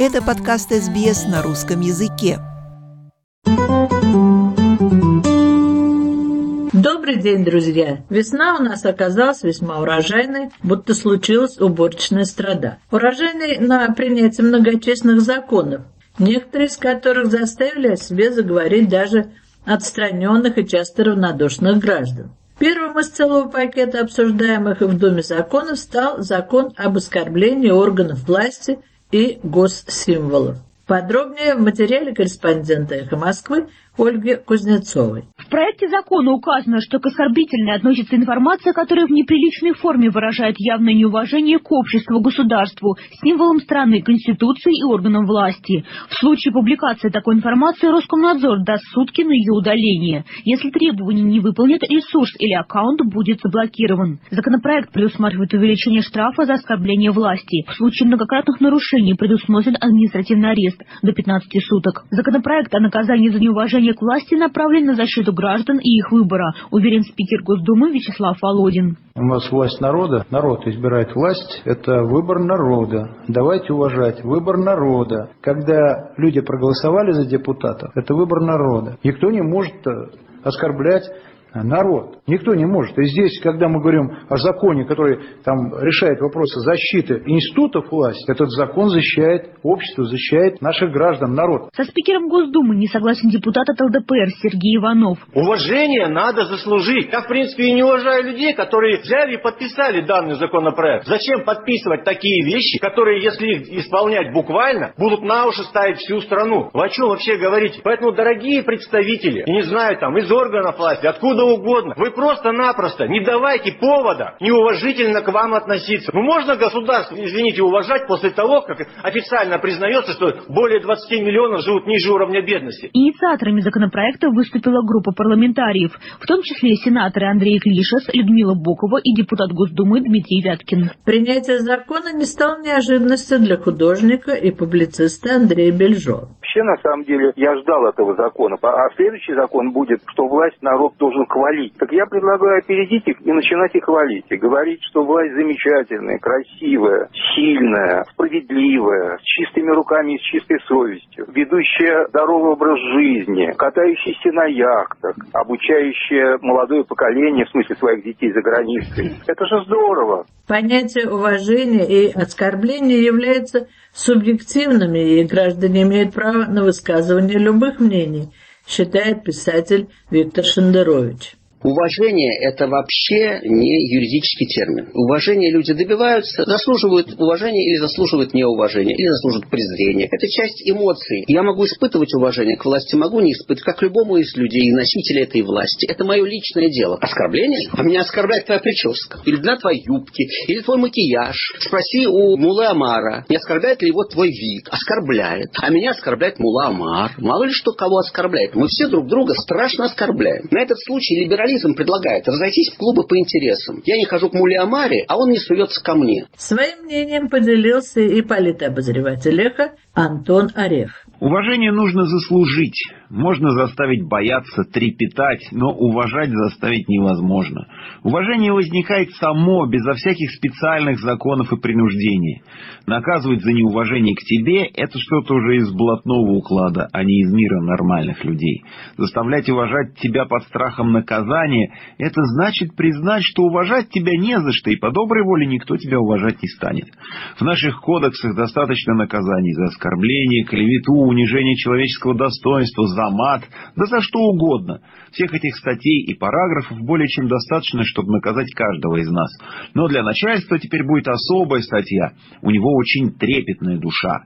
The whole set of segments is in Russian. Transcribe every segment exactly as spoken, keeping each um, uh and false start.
Это подкаст эс би эс на русском языке. Добрый день, друзья! Весна у нас оказалась весьма урожайной, будто случилась уборочная страда. Урожайной на принятие многочисленных законов, некоторые из которых заставили о себе заговорить даже отстраненных и часто равнодушных граждан. Первым из целого пакета обсуждаемых в Думе законов стал закон об оскорблении органов власти и госсимволов. Подробнее в материале корреспондента «Эхо Москвы» Ольги Кузнецовой. В проекте закона указано, что к оскорбительной относится информация, которая в неприличной форме выражает явное неуважение к обществу, государству, символам страны, конституции и органам власти. В случае публикации такой информации Роскомнадзор даст сутки на ее удаление. Если требования не выполнят, ресурс или аккаунт будет заблокирован. Законопроект предусматривает увеличение штрафа за оскорбление власти. В случае многократных нарушений предусмотрен административный арест до пятнадцати суток. Законопроект о наказании за неуважение к власти направлен на защиту граждан и их выбора, уверен спикер Госдумы Вячеслав Володин. У нас власть народа, народ избирает власть, это выбор народа. Давайте уважать выбор народа. Когда люди проголосовали за депутатов, это выбор народа. Никто не может оскорблять народ. Никто не может. И здесь, когда мы говорим о законе, который там решает вопросы защиты институтов власти, этот закон защищает общество, защищает наших граждан, народ. Со спикером Госдумы не согласен депутат от эл дэ пэ эр Сергей Иванов. Уважение надо заслужить. Я, в принципе, и не уважаю людей, которые взяли и подписали данный законопроект. Зачем подписывать такие вещи, которые, если их исполнять буквально, будут на уши ставить всю страну? Вы о чем вообще говорите? Поэтому, дорогие представители, я не знаю, там, из органов власти, откуда угодно, вы просто-напросто не давайте повода неуважительно к вам относиться. Ну можно государство, извините, уважать после того, как официально признается, что более двадцати миллионов живут ниже уровня бедности? Инициаторами законопроекта выступила группа парламентариев, в том числе сенаторы Андрей Клишес, Людмила Бокова и депутат Госдумы Дмитрий Вяткин. Принятие закона не стало неожиданностью для художника и публициста Андрея Бельжо. Вообще, на самом деле, я ждал этого закона. А следующий закон будет, что власть народ должен хвалить. Так я предлагаю опередить их и начинать их хвалить. И говорить, что власть замечательная, красивая, сильная, справедливая, с чистыми руками и с чистой совестью, ведущая здоровый образ жизни, катающаяся на яхтах, обучающая молодое поколение, в смысле своих детей за границей. Это же здорово. Понятие уважения и оскорбления являются субъективными, и граждане имеют право на высказывание любых мнений, считает писатель Виктор Шендерович. Уважение – это вообще не юридический термин. Уважение люди добиваются, заслуживают уважения или заслуживают неуважения, или заслуживают презрения. Это часть эмоций. Я могу испытывать уважение к власти, могу не испытывать, как любому из людей, носителя этой власти. Это мое личное дело. Оскорбление? А меня оскорбляет твоя прическа, или длина твоей юбки, или твой макияж. Спроси у Муллы Омара, не оскорбляет ли его твой вид? Оскорбляет. А меня оскорбляет Мулла Омар. Мало ли что кого оскорбляет. Мы все друг друга страшно оскорбляем. На этот случай либерализм предлагает разойтись в клубы по интересам. Я не хожу к Мулле Омаре, а он не суется ко мне. Своим мнением поделился и политобозреватель «Эхо» Антон Орех. Уважение нужно заслужить. Можно заставить бояться, трепетать, но уважать заставить невозможно. Уважение возникает само, безо всяких специальных законов и принуждений. Наказывать за неуважение к тебе – это что-то уже из блатного уклада, а не из мира нормальных людей. Заставлять уважать тебя под страхом наказания – это значит признать, что уважать тебя не за что, и по доброй воле никто тебя уважать не станет. В наших кодексах достаточно наказаний за оскорбление, клевету, унижение человеческого достоинства, за мат, да за что угодно. Всех этих статей и параграфов более чем достаточно, чтобы наказать каждого из нас. Но для начальства теперь будет особая статья. У него очень трепетная душа.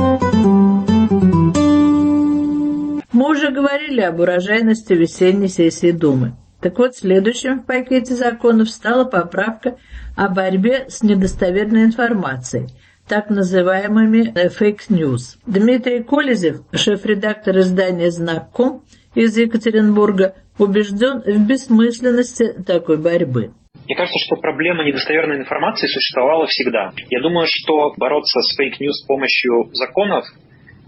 Мы уже говорили об урожайности весенней сессии Думы. Так вот, следующим в пакете законов стала поправка о борьбе с недостоверной информацией, так называемыми фейк-ньюс. Дмитрий Колезев, шеф-редактор издания «Знак.ком» из Екатеринбурга, убежден в бессмысленности такой борьбы. Мне кажется, что проблема недостоверной информации существовала всегда. Я думаю, что бороться с фейк-ньюс с помощью законов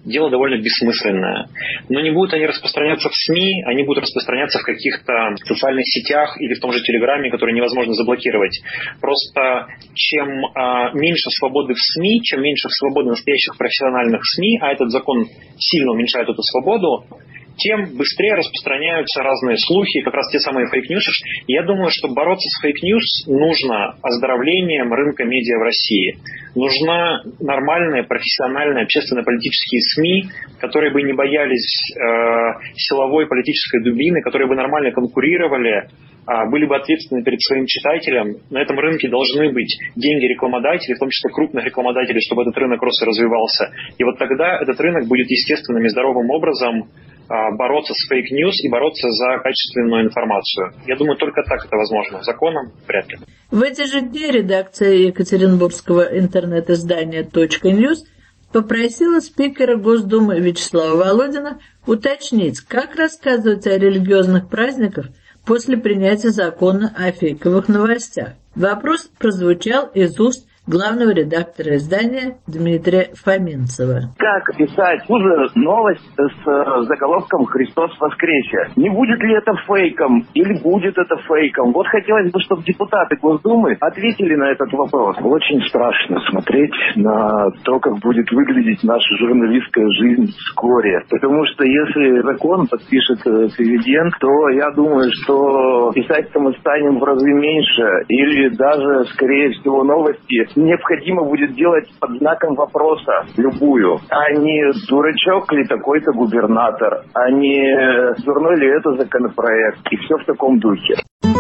дело довольно бессмысленное. Но не будут они распространяться в СМИ, они будут распространяться в каких-то социальных сетях или в том же Телеграме, который невозможно заблокировать. Просто чем а, меньше свободы в СМИ, чем меньше свободы настоящих профессиональных СМИ, а этот закон сильно уменьшает эту свободу, тем быстрее распространяются разные слухи, как раз те самые фейк-ньюсы. Я думаю, что бороться с фейк-ньюс нужно оздоровлением рынка медиа в России. Нужна нормальные, профессиональные, общественно-политические СМИ, которые бы не боялись э, силовой политической дубины, которые бы нормально конкурировали, э, были бы ответственны перед своим читателем. На этом рынке должны быть деньги рекламодателей, в том числе крупных рекламодателей, чтобы этот рынок рос и развивался. И вот тогда этот рынок будет естественным и здоровым образом бороться с фейк-ньюс и бороться за качественную информацию. Я думаю, только так это возможно. Законом вряд ли. В эти же дни редакция екатеринбургского интернет-издания «Точка Ньюс» попросила спикера Госдумы Вячеслава Володина уточнить, как рассказывать о религиозных праздниках после принятия закона о фейковых новостях. Вопрос прозвучал из уст главного редактора издания Дмитрия Фоминцева. Как писать уже новость с заголовком «Христос воскресе»? Не будет ли это фейком или будет это фейком? Вот хотелось бы, чтобы депутаты Госдумы ответили на этот вопрос. Очень страшно смотреть на то, как будет выглядеть наша журналистская жизнь вскоре. Потому что если закон подпишет президент, то я думаю, что писать-то мы станем в разы меньше. Или даже, скорее всего, новости необходимо будет делать под знаком вопроса любую, а не дурачок ли такой-то губернатор, а не дурной ли это законопроект, и все в таком духе.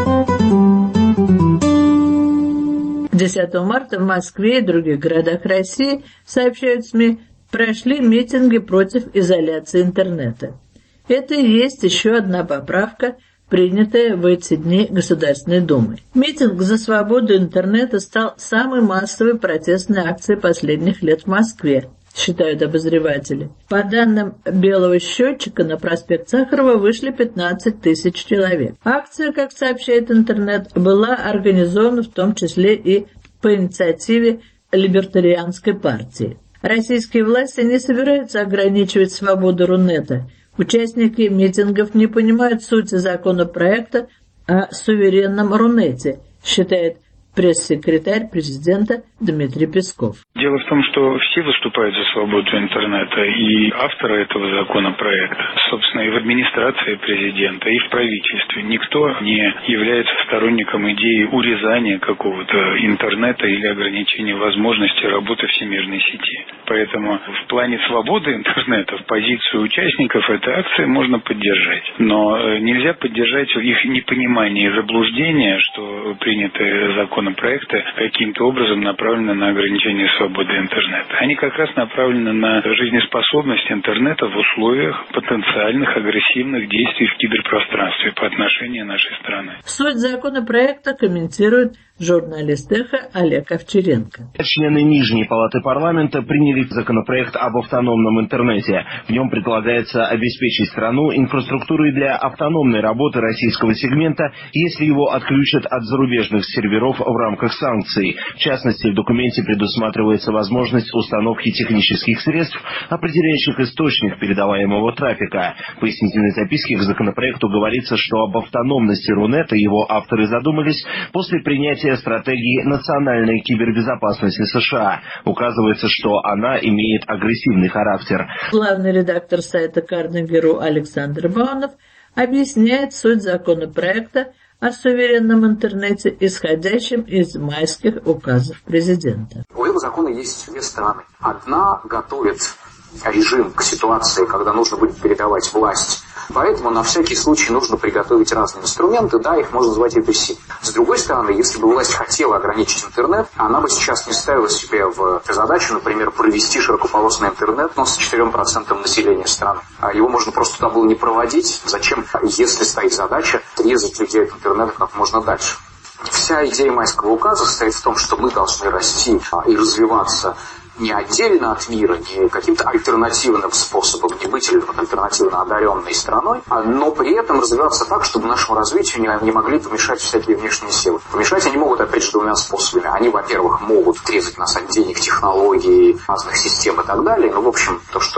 десятого марта в Москве и других городах России, сообщают СМИ, прошли митинги против изоляции интернета. Это и есть еще одна поправка, принятая в эти дни Государственной Думой. Митинг за свободу интернета стал самой массовой протестной акцией последних лет в Москве, считают обозреватели. По данным белого счетчика, на проспект Сахарова вышли пятнадцать тысяч человек. Акция, как сообщает интернет, была организована в том числе и по инициативе Либертарианской партии. Российские власти не собираются ограничивать свободу Рунета. Участники митингов не понимают сути законопроекта о суверенном Рунете, считает пресс-секретарь президента Дмитрий Песков. Дело в том, что все выступают за свободу интернета, и авторы этого законопроекта, собственно, и в администрации президента, и в правительстве. Никто не является сторонником идеи урезания какого-то интернета или ограничения возможности работы всемирной сети. Поэтому в плане свободы интернета, в позицию участников этой акции можно поддержать. Но нельзя поддержать их непонимание и заблуждение, что принятые законопроекты каким-то образом направлены на ограничение свободы интернета. Они как раз направлены на жизнеспособность интернета в условиях потенциальных агрессивных действий в киберпространстве по отношению нашей страны. Суть законопроекта комментирует журналист «Эхо» Олег Овчаренко. Члены Нижней палаты парламента приняли законопроект об автономном интернете. В нем предлагается обеспечить страну инфраструктурой для автономной работы российского сегмента, если его отключат от зарубежных серверов в рамках санкций. В частности, в документе предусматривается возможность установки технических средств, определяющих источник передаваемого трафика. В пояснительной записке к законопроекту говорится, что об автономности Рунета его авторы задумались после принятия стратегии национальной кибербезопасности США. Указывается, что она имеет агрессивный характер. Главный редактор сайта Carnegie.ru Александр Баунов объясняет суть законопроекта о суверенном интернете, исходящем из майских указов президента. У этого закона есть две стороны. Одна готовит режим к ситуации, когда нужно будет передавать власть. Поэтому на всякий случай нужно приготовить разные инструменты, да, их можно назвать репрессивными. С другой стороны, если бы власть хотела ограничить интернет, она бы сейчас не ставила себе в задачу, например, провести широкополосный интернет, но с четырём процентами населения страны. А его можно просто туда было не проводить. Зачем, если стоит задача, резать людей от интернета как можно дальше? Вся идея майского указа состоит в том, что мы должны расти и развиваться не отдельно от мира, не каким-то альтернативным способом, не быть альтернативно одаренной страной, но при этом развиваться так, чтобы нашему развитию не, не могли помешать всякие внешние силы. Помешать они могут, опять же, двумя способами. Они, во-первых, могут отрезать нас от денег, технологий, разных систем и так далее. Ну, в общем, то, что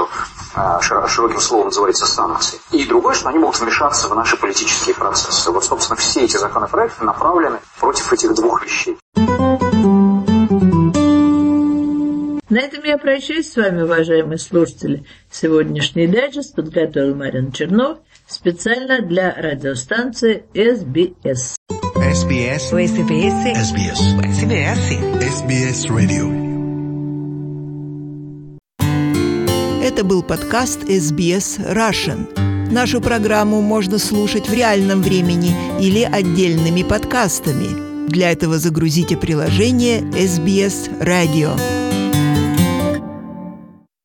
широким словом называется санкции. И другое, что они могут вмешаться в наши политические процессы. Вот, собственно, все эти законопроекты направлены против этих двух вещей. На этом я прощаюсь с вами, уважаемые слушатели. Сегодняшний дайджест подготовил Марина Чернов специально для радиостанции эс би эс. эс би эс. эс би эс. эс би эс. эс би эс. эс би эс Radio. Это был подкаст эс би эс Russian. Нашу программу можно слушать в реальном времени или отдельными подкастами. Для этого загрузите приложение эс би эс Radio.